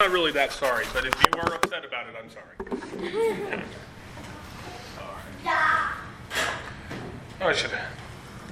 not really that sorry, but if you are upset about it, I'm sorry. Oh, I should have.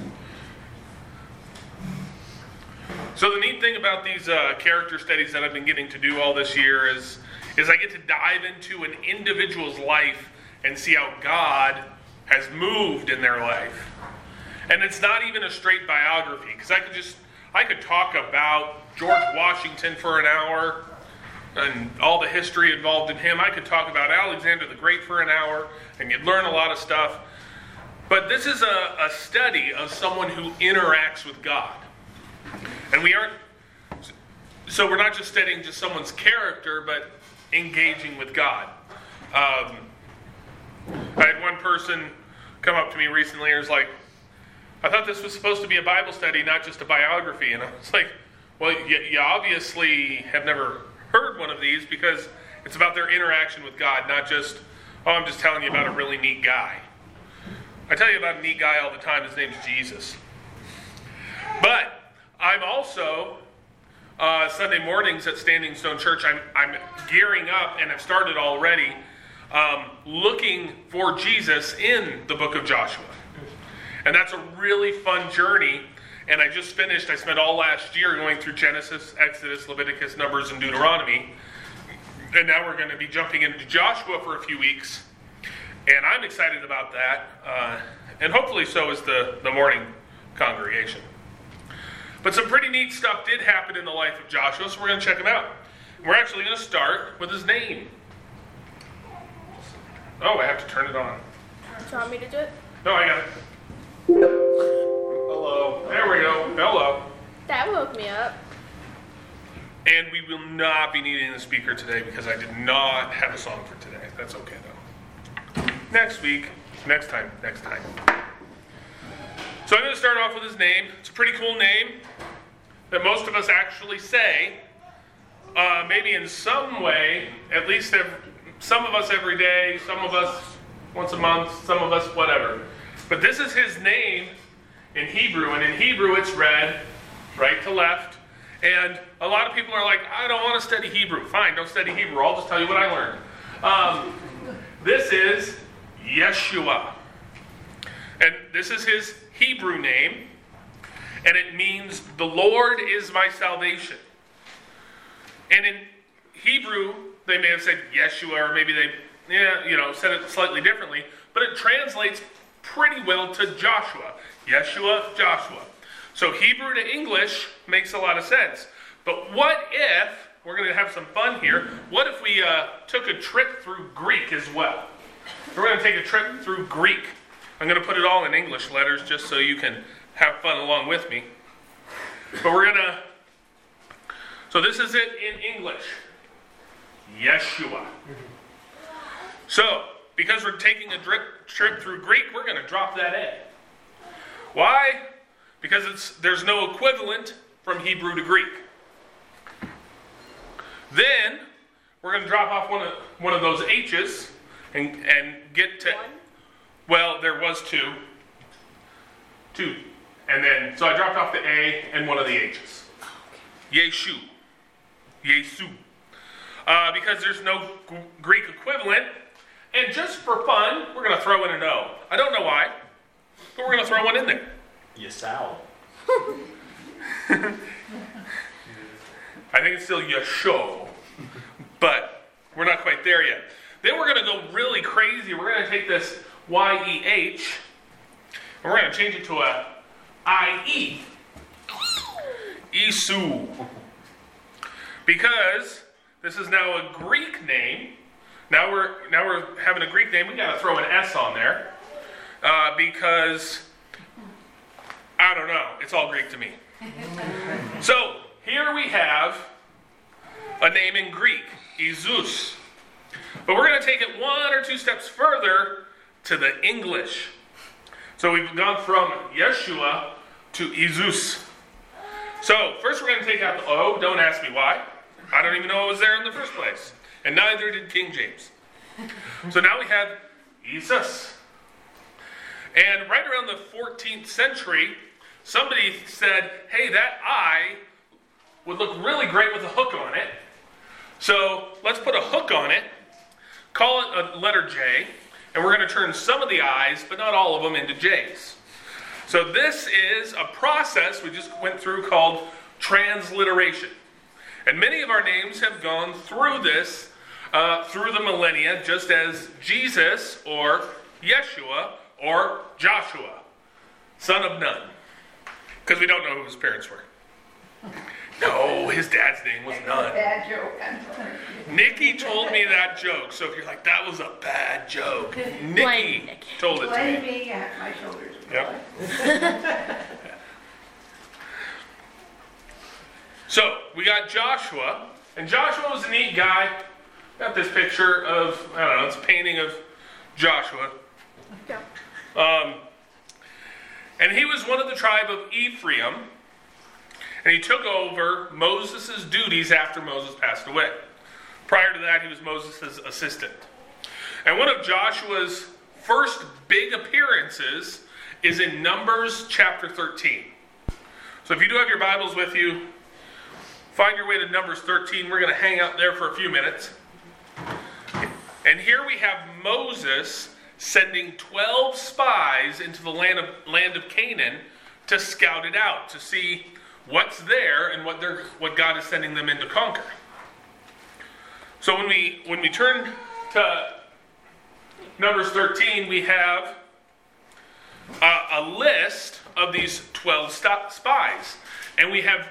So the neat thing about these character studies that I've been getting to do all this year is I get to dive into an individual's life and see how God has moved in their life. And it's not even a straight biography, because I could talk about George Washington for an hour and all the history involved in him. I could talk about Alexander the Great for an hour, and you'd learn a lot of stuff. But this is a study of someone who interacts with God. And so we're not just studying just someone's character, but engaging with God. I had one person come up to me recently and was like, I thought this was supposed to be a Bible study, not just a biography. And I was like, well, you obviously have never heard one of these, because it's about their interaction with God, not just, oh, I'm just telling you about a really neat guy. I tell you about a neat guy all the time. His name's Jesus. But I'm also, Sunday mornings at Standing Stone Church, I'm gearing up, and have started already, looking for Jesus in the book of Joshua. And that's a really fun journey. And I just finished, I spent all last year going through Genesis, Exodus, Leviticus, Numbers, and Deuteronomy. And now we're going to be jumping into Joshua for a few weeks. And I'm excited about that. And hopefully so is the morning congregation. But some pretty neat stuff did happen in the life of Joshua, so we're going to check him out. We're actually going to start with his name. Oh, I have to turn it on. Do you want me to do it? No, I got it. Hello. There we go. Hello. That woke me up. And we will not be needing the speaker today, because I did not have a song for today. That's okay, though. Next week. Next time. So I'm going to start off with his name. It's a pretty cool name that most of us actually say. Maybe in some way, at least some of us every day, some of us once a month, some of us whatever. But this is his name in Hebrew, and in Hebrew it's read right to left. And a lot of people are like, I don't want to study Hebrew. Fine, don't study Hebrew. I'll just tell you what I learned. This is Yeshua. And this is his Hebrew name. And it means, the Lord is my salvation. And in Hebrew, they may have said Yeshua, or maybe they said it slightly differently. But it translates pretty well to Joshua. Yeshua, Joshua. So Hebrew to English makes a lot of sense. But what if, we're going to have some fun here, what if we took a trip through Greek as well? We're going to take a trip through Greek. I'm going to put it all in English letters just so you can have fun along with me. But we're going to, so this is it in English. Yeshua. So, because we're taking a trip through Greek, we're going to drop that A. Why? Because there's no equivalent from Hebrew to Greek. Then we're going to drop off one of those H's and get to. One? Well, there was two, and then so I dropped off the A and one of the H's. Yeshu, because there's no Greek equivalent. And just for fun, we're going to throw in an O. I don't know why, but we're going to throw one in there. Yesau. I think it's still Yesho, but we're not quite there yet. Then we're going to go really crazy. We're going to take this Y-E-H, and we're going to change it to a I-E. Isu. Because this is now a Greek name. Now we're having a Greek name. We got to throw an S on there because I don't know. It's all Greek to me. So here we have a name in Greek, Isus. But we're going to take it one or two steps further to the English. So we've gone from Yeshua to Isus. So first we're going to take out the O. Don't ask me why. I don't even know it was there in the first place. And neither did King James. So now we have Jesus. And right around the 14th century, somebody said, hey, that I would look really great with a hook on it. So let's put a hook on it, call it a letter J, and we're going to turn some of the I's, but not all of them, into J's. So this is a process we just went through called transliteration. And many of our names have gone through this through the millennia, just as Jesus or Yeshua or Joshua, son of Nun. Because we don't know who his parents were. No, his dad's name was Nun. Bad joke, I'm sorry. Nikki told me that joke. So if you're like, that was a bad joke, Nikki told it to Blame me. me at my shoulders. Yep. So we got Joshua, and Joshua was a neat guy. Got this picture of, I don't know, it's a painting of Joshua. Yeah. And he was one of the tribe of Ephraim, and he took over Moses' duties after Moses passed away. Prior to that, he was Moses' assistant. And one of Joshua's first big appearances is in Numbers chapter 13. So if you do have your Bibles with you, find your way to Numbers 13. We're going to hang out there for a few minutes. And here we have Moses sending 12 spies into the land of Canaan to scout it out, to see what's there and what God is sending them in to conquer. So when we turn to Numbers 13, we have a list of these 12 spies. And we have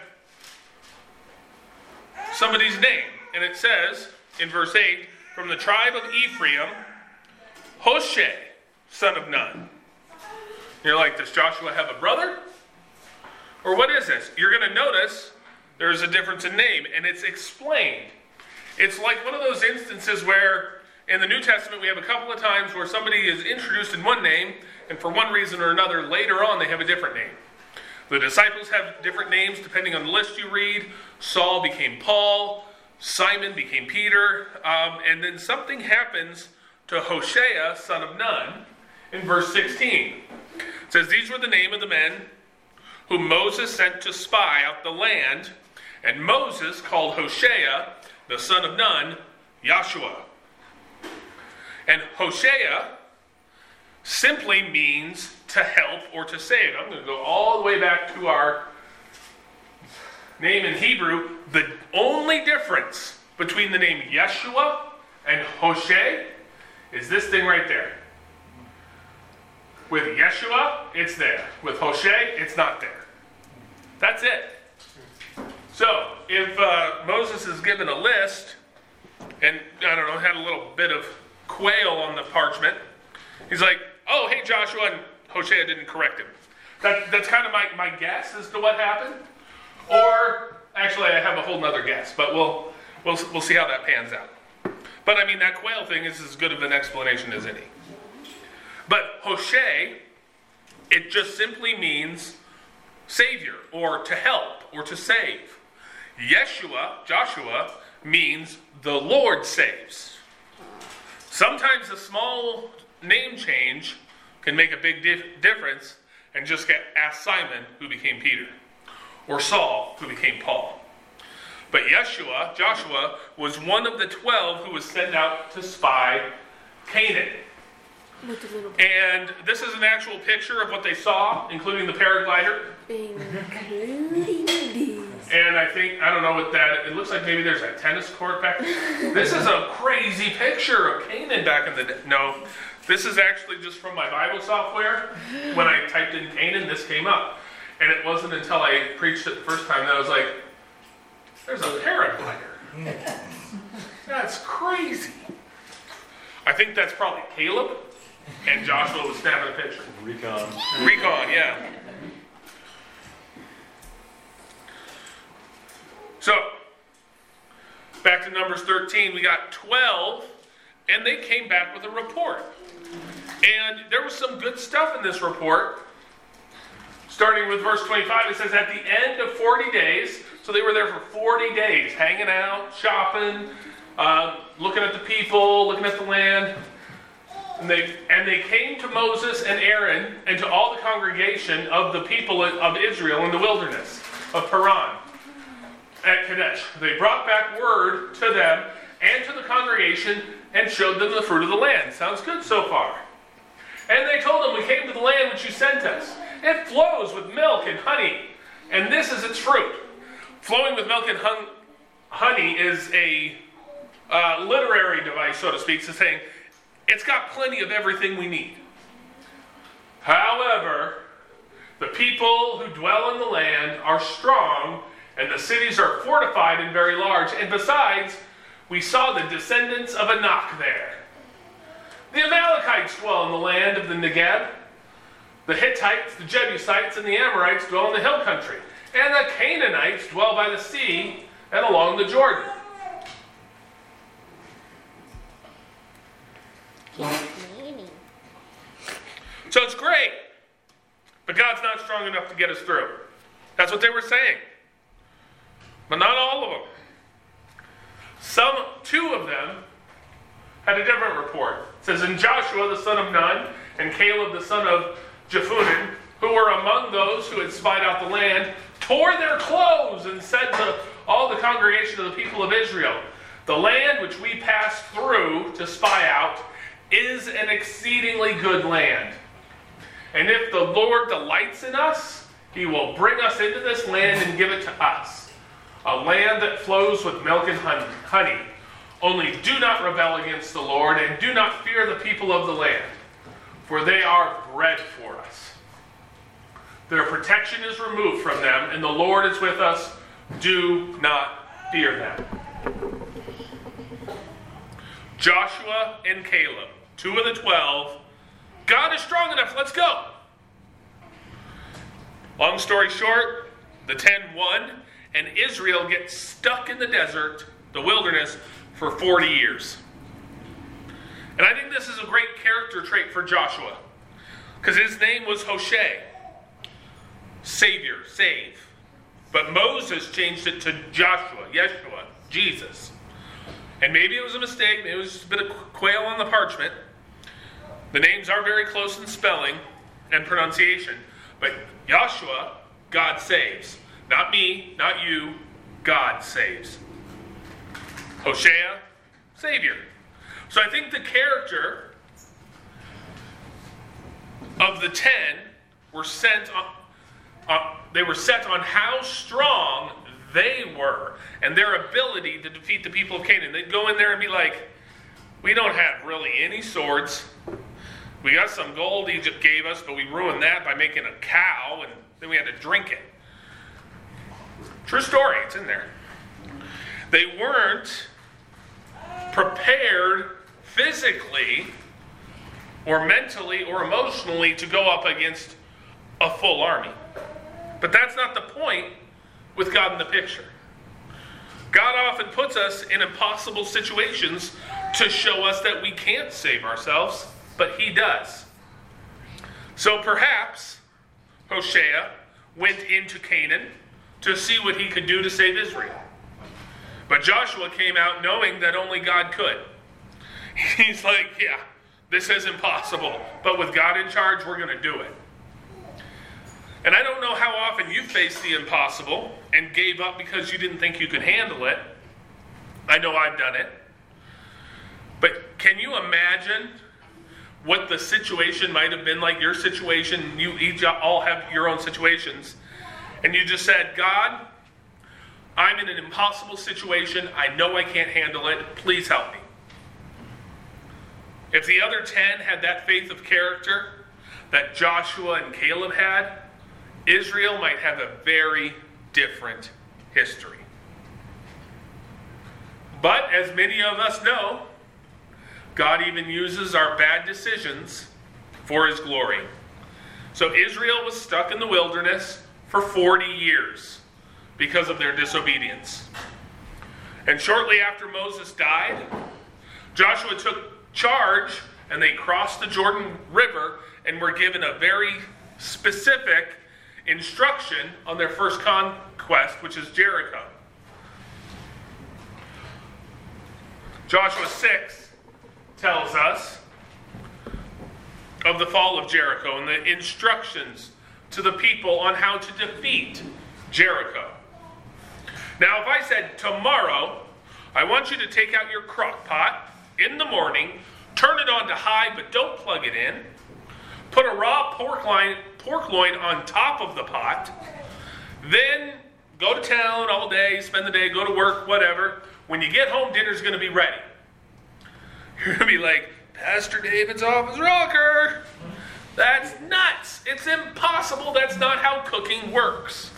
somebody's name. And it says in verse 8, from the tribe of Ephraim, Hoshea, son of Nun. You're like, does Joshua have a brother? Or what is this? You're going to notice there's a difference in name, and it's explained. It's like one of those instances where in the New Testament we have a couple of times where somebody is introduced in one name, and for one reason or another, later on they have a different name. The disciples have different names depending on the list you read. Saul became Paul, Simon became Peter, and then something happens to Hoshea, son of Nun, in verse 16. It says, these were the name of the men whom Moses sent to spy out the land, and Moses called Hoshea, the son of Nun, Joshua. And Hoshea simply means to help or to save. I'm going to go all the way back to our name in Hebrew. The only difference between the name Yeshua and Hoshea is this thing right there. With Yeshua, it's there. With Hoshea, it's not there. That's it. So, if Moses is given a list, and, I don't know, had a little bit of quail on the parchment, he's like, oh, hey, Joshua, and Hoshea didn't correct him. That's kind of my guess as to what happened. Or, actually, I have a whole nother guess, but we'll see how that pans out. But, I mean, that quail thing is as good of an explanation as any. But Hoshea, it just simply means Savior, or to help, or to save. Yeshua, Joshua, means the Lord saves. Sometimes a small name change can make a big difference, and just ask Simon, who became Peter, or Saul, who became Paul. But Yeshua, Joshua, was one of the 12 who was sent out to spy Canaan. And this is an actual picture of what they saw, including the paraglider. And I don't know what that, it looks like maybe there's a tennis court back there. This is a crazy picture of Canaan back in the day. No, this is actually just from my Bible software. When I typed in Canaan, this came up. And it wasn't until I preached it the first time that I was like, there's a paraglider. That's crazy. I think that's probably Caleb. And Joshua was snapping a picture. Recon, yeah. So, back to Numbers 13, we got 12, and they came back with a report. And there was some good stuff in this report. Starting with verse 25, it says, at the end of 40 days, so they were there for 40 days, hanging out, shopping, looking at the people, looking at the land. And they came to Moses and Aaron and to all the congregation of the people of Israel in the wilderness of Paran. at Kadesh. They brought back word to them and to the congregation and showed them the fruit of the land. Sounds good so far. And they told them, we came to the land which you sent us. It flows with milk and honey, and this is its fruit. Flowing with milk and honey is a literary device, so to speak, so saying it's got plenty of everything we need. However, the people who dwell in the land are strong, and the cities are fortified and very large. And besides, we saw the descendants of Anak there. The Amalekites dwell in the land of the Negeb. The Hittites, the Jebusites, and the Amorites dwell in the hill country. And the Canaanites dwell by the sea and along the Jordan. So it's great, but God's not strong enough to get us through. That's what they were saying. But not all of them. Two of them had a different report. It says, and Joshua the son of Nun and Caleb the son of Jephunneh, who were among those who had spied out the land, tore their clothes and said to all the congregation of the people of Israel, the land which we passed through to spy out is an exceedingly good land. And if the Lord delights in us, he will bring us into this land and give it to us, a land that flows with milk and honey. Only do not rebel against the Lord, and do not fear the people of the land, for they are bread for us. Their protection is removed from them, and the Lord is with us. Do not fear them. Joshua and Caleb, 2 of the 12. God is strong enough, let's go. Long story short, the 10 won, and Israel gets stuck in the desert, the wilderness, for 40 years. And I think this is a great character trait for Joshua, because his name was Hoshea, Savior, save. But Moses changed it to Joshua, Yeshua, Jesus. And maybe it was a mistake, maybe it was just a bit of quail on the parchment. The names are very close in spelling and pronunciation. But Joshua, God saves. Not me, not you, God saves. Hoshea, Savior. So I think the character of the 10 were set on how strong they were and their ability to defeat the people of Canaan. They'd go in there and be like, we don't have really any swords. We got some gold Egypt gave us, but we ruined that by making a cow, and then we had to drink it. True story, it's in there. They weren't prepared physically or mentally or emotionally to go up against a full army. But that's not the point with God in the picture. God often puts us in impossible situations to show us that we can't save ourselves, but he does. So perhaps Hoshea went into Canaan to see what he could do to save Israel. But Joshua came out knowing that only God could. He's like, yeah, this is impossible, but with God in charge, we're going to do it. And I don't know how often you faced the impossible and gave up because you didn't think you could handle it. I know I've done it. But can you imagine what the situation might have been like, your situation? You each all have your own situations. And you just said, God, I'm in an impossible situation. I know I can't handle it. Please help me. If the other 10 had that faith of character that Joshua and Caleb had, Israel might have a very different history. But as many of us know, God even uses our bad decisions for his glory. So Israel was stuck in the wilderness for 40 years because of their disobedience. And shortly after Moses died, Joshua took charge and they crossed the Jordan River and were given a very specific instruction on their first conquest, which is Jericho. Joshua 6 tells us of the fall of Jericho and the instructions to the people on how to defeat Jericho. Now, if I said, tomorrow, I want you to take out your crock pot in the morning, turn it on to high, but don't plug it in, put a raw pork loin on top of the pot, then go to town all day, spend the day, go to work, whatever. When you get home, dinner's going to be ready. You're going to be like, Pastor David's off his rocker. That's nuts. It's impossible. That's not how cooking works.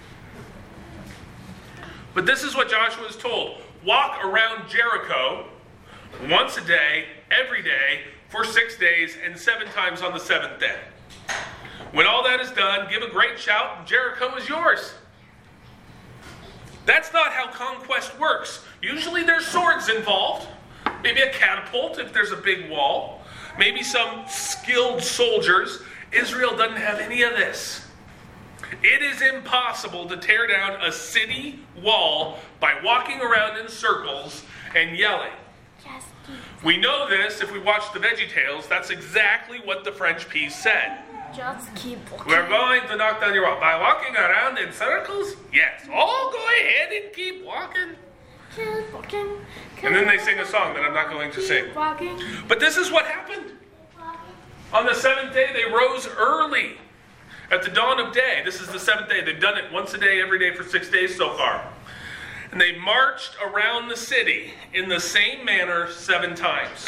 But this is what Joshua is told. Walk around Jericho once a day, every day, for 6 days, and 7 times on the 7th day. When all that is done, give a great shout, and Jericho is yours. That's not how conquest works. Usually there's swords involved. Maybe a catapult if there's a big wall. Maybe some skilled soldiers. Israel doesn't have any of this. It is impossible to tear down a city wall by walking around in circles and yelling. We know this if we watch the VeggieTales. That's exactly what the French piece said. Just keep walking. We're going to knock down your wall. By walking around in circles? Yes. All go ahead and keep walking. Keep walking. And then they sing a song that I'm not going to sing. Keep walking. But this is what happened. On the 7th day, they rose early at the dawn of day. This is the 7th day. They've done it once a day, every day for 6 days so far. And they marched around the city in the same manner 7 times.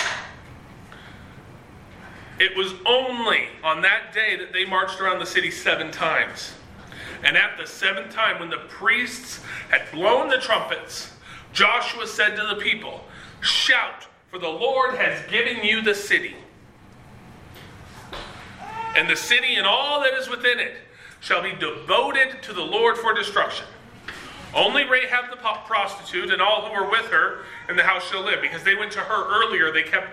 It was only on that day that they marched around the city 7 times. And at the 7th time, when the priests had blown the trumpets, Joshua said to the people, "Shout, for the Lord has given you the city. And the city and all that is within it shall be devoted to the Lord for destruction. Only Rahab the prostitute and all who were with her in the house shall live." Because they went to her earlier,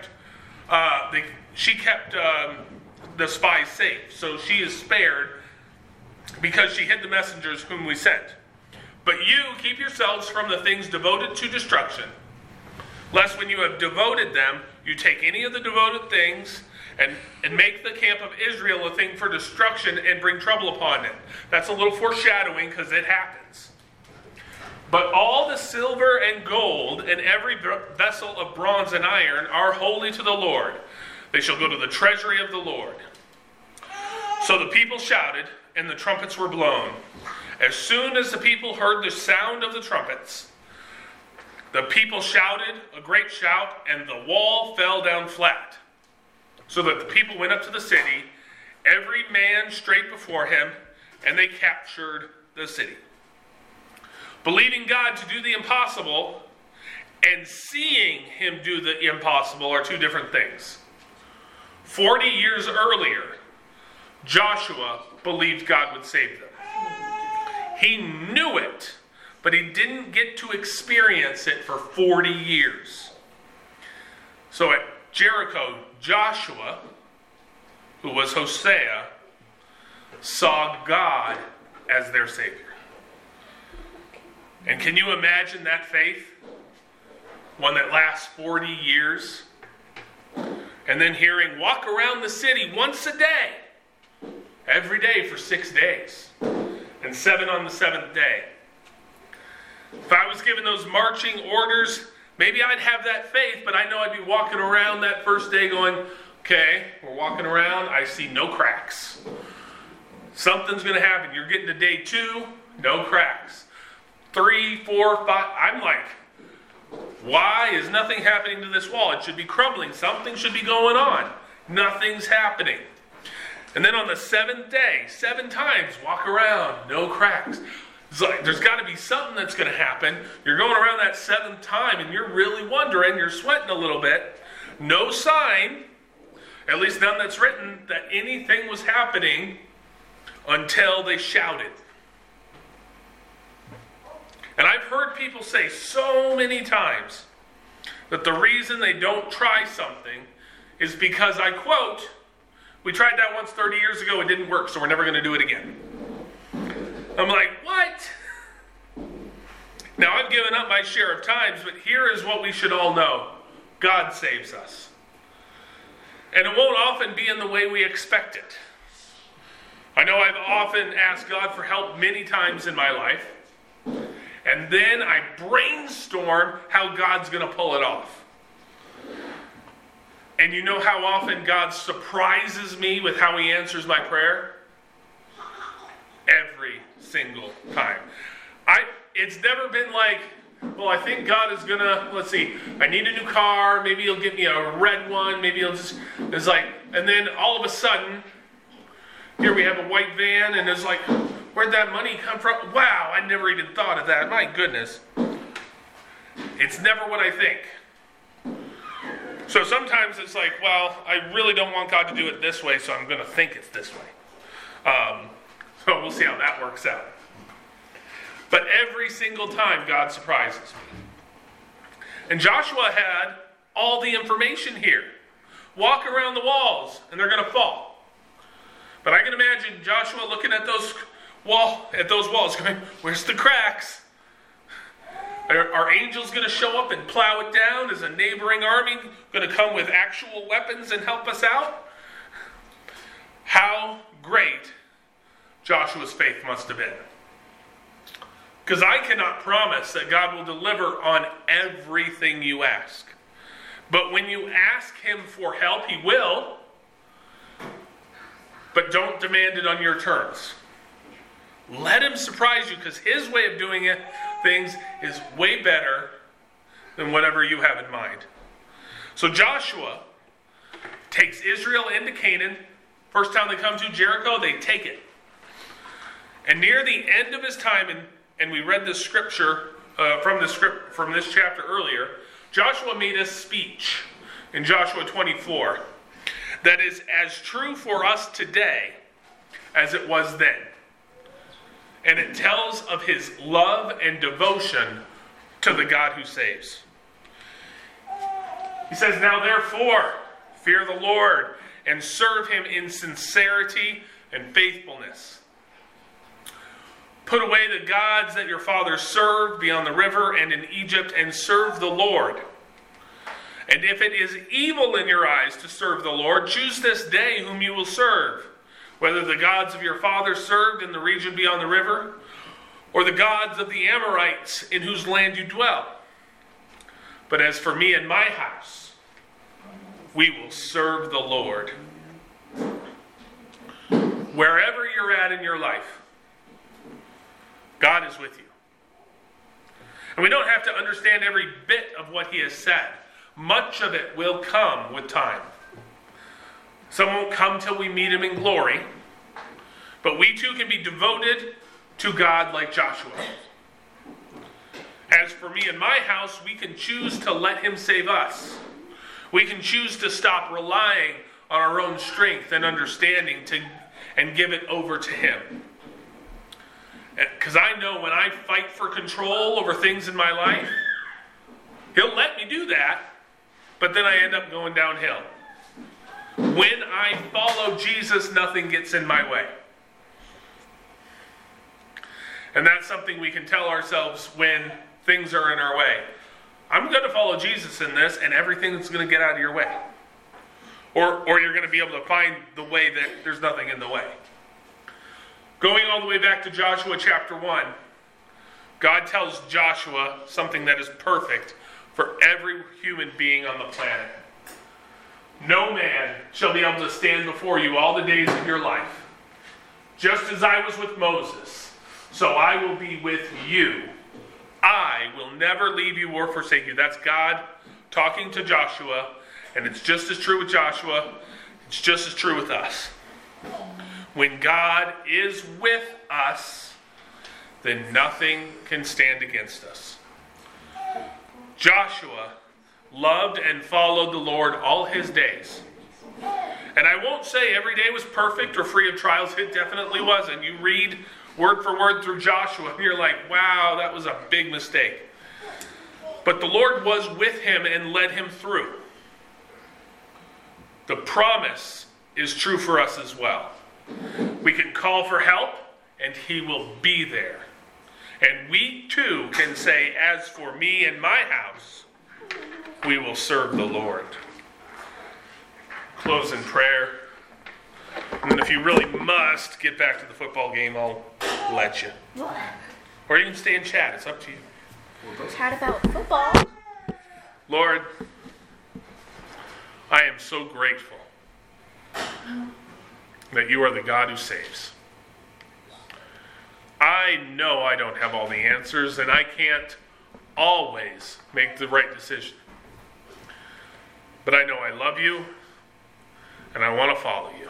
she kept the spies safe. So she is spared because she hid the messengers whom we sent. But you keep yourselves from the things devoted to destruction, lest when you have devoted them, you take any of the devoted things and make the camp of Israel a thing for destruction and bring trouble upon it. That's a little foreshadowing because it happens. But all the silver and gold and every vessel of bronze and iron are holy to the Lord. They shall go to the treasury of the Lord. So the people shouted, and the trumpets were blown. As soon as the people heard the sound of the trumpets, the people shouted a great shout, and the wall fell down flat. So that the people went up to the city, every man straight before him, and they captured the city. Believing God to do the impossible and seeing him do the impossible are two different things. 40 years earlier, Joshua believed God would save them. He knew it, but he didn't get to experience it for 40 years. So at Jericho, Joshua, who was Hosea, saw God as their Savior. And can you imagine that faith? One that lasts 40 years. And then hearing, walk around the city once a day. Every day for 6 days. And 7 on the 7th day. If I was given those marching orders, maybe I'd have that faith, but I know I'd be walking around that first day going, okay, we're walking around, I see no cracks. Something's going to happen. You're getting to day 2, no cracks. 3, 4, 5, I'm like, why is nothing happening to this wall? It should be crumbling. Something should be going on. Nothing's happening. And then on the 7th day, 7 times, walk around, no cracks. It's like, there's got to be something that's going to happen. You're going around that 7th time, and you're really wondering, you're sweating a little bit. No sign, at least none that's written, that anything was happening until they shouted. And I've heard people say so many times that the reason they don't try something is because, I quote, we tried that once 30 years ago, it didn't work, so we're never going to do it again. I'm like, what? Now, I've given up my share of times, but here is what we should all know. God saves us. And it won't often be in the way we expect it. I know I've often asked God for help many times in my life. And then I brainstorm how God's going to pull it off. And you know how often God surprises me with how he answers my prayer? Every single time. It's never been like, well, I think God is going to, let's see, I need a new car, maybe he'll give me a red one, maybe he'll just, it's like, and then all of a sudden, here we have a white van, and it's like, where'd that money come from? Wow, I never even thought of that. My goodness. It's never what I think. So sometimes it's like, well, I really don't want God to do it this way, so I'm going to think it's this way. So we'll see how that works out. But every single time, God surprises me. And Joshua had all the information here. Walk around the walls, and they're going to fall. But I can imagine Joshua looking at those walls going, where's the cracks? Are angels going to show up and plow it down? Is a neighboring army going to come with actual weapons and help us out? How great Joshua's faith must have been. Because I cannot promise that God will deliver on everything you ask. But when you ask him for help, he will. But don't demand it on your terms. Let him surprise you, because his way of doing things is way better than whatever you have in mind. So Joshua takes Israel into Canaan. First time they come to Jericho, they take it. And near the end of his time, and we read this scripture from this chapter earlier, Joshua made a speech in Joshua 24 that is as true for us today as it was then. And it tells of his love and devotion to the God who saves. He says, now therefore, fear the Lord and serve him in sincerity and faithfulness. Put away the gods that your fathers served beyond the river and in Egypt, and serve the Lord. And if it is evil in your eyes to serve the Lord, choose this day whom you will serve, whether the gods of your fathers served in the region beyond the river, or the gods of the Amorites in whose land you dwell. But as for me and my house, we will serve the Lord. Wherever you're at in your life, God is with you. And we don't have to understand every bit of what he has said. Much of it will come with time. Some won't come till we meet him in glory. But we too can be devoted to God like Joshua. As for me and my house, we can choose to let him save us. We can choose to stop relying on our own strength and understanding and give it over to him. Because I know when I fight for control over things in my life, he'll let me do that, but then I end up going downhill. When I follow Jesus, nothing gets in my way. And that's something we can tell ourselves when things are in our way. I'm going to follow Jesus in this, and everything's going to get out of your way. Or you're going to be able to find the way that there's nothing in the way. Going all the way back to Joshua chapter 1, God tells Joshua something that is perfect for every human being on the planet. No man shall be able to stand before you all the days of your life. Just as I was with Moses, so I will be with you. I will never leave you or forsake you. That's God talking to Joshua, and it's just as true with Joshua. It's just as true with us. When God is with us, then nothing can stand against us. Joshua loved and followed the Lord all his days. And I won't say every day was perfect or free of trials. It definitely wasn't. You read word for word through Joshua, and you're like, wow, that was a big mistake. But the Lord was with him and led him through. The promise is true for us as well. We can call for help, and he will be there. And we too can say, as for me and my house, we will serve the Lord. Close in prayer. And then if you really must get back to the football game, I'll let you. Or you can stay and chat. It's up to you. Chat about football. Lord, I am so grateful that you are the God who saves. I know I don't have all the answers, and I can't always make the right decision. But I know I love you, and I want to follow you.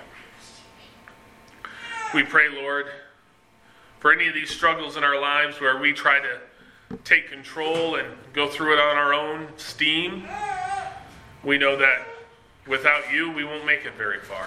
We pray, Lord, for any of these struggles in our lives where we try to take control and go through it on our own steam. We know that without you, we won't make it very far.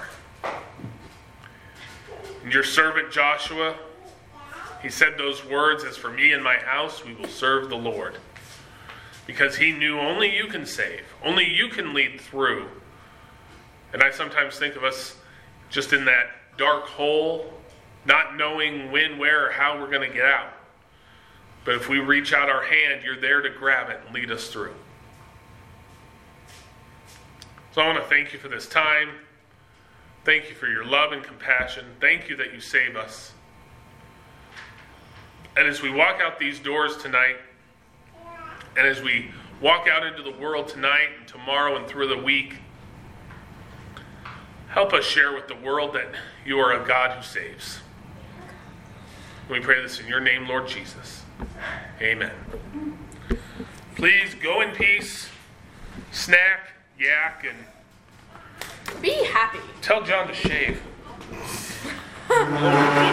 And your servant Joshua, he said those words, "As for me and my house, we will serve the Lord." Because he knew only you can save. Only you can lead through. And I sometimes think of us just in that dark hole, not knowing when, where, or how we're going to get out. But if we reach out our hand, you're there to grab it and lead us through. So I want to thank you for this time. Thank you for your love and compassion. Thank you that you save us. And as we walk out these doors tonight, and as we walk out into the world tonight and tomorrow and through the week, help us share with the world that you are a God who saves. We pray this in your name, Lord Jesus. Amen. Please go in peace, snack, yak, and Be happy. tell John to shave.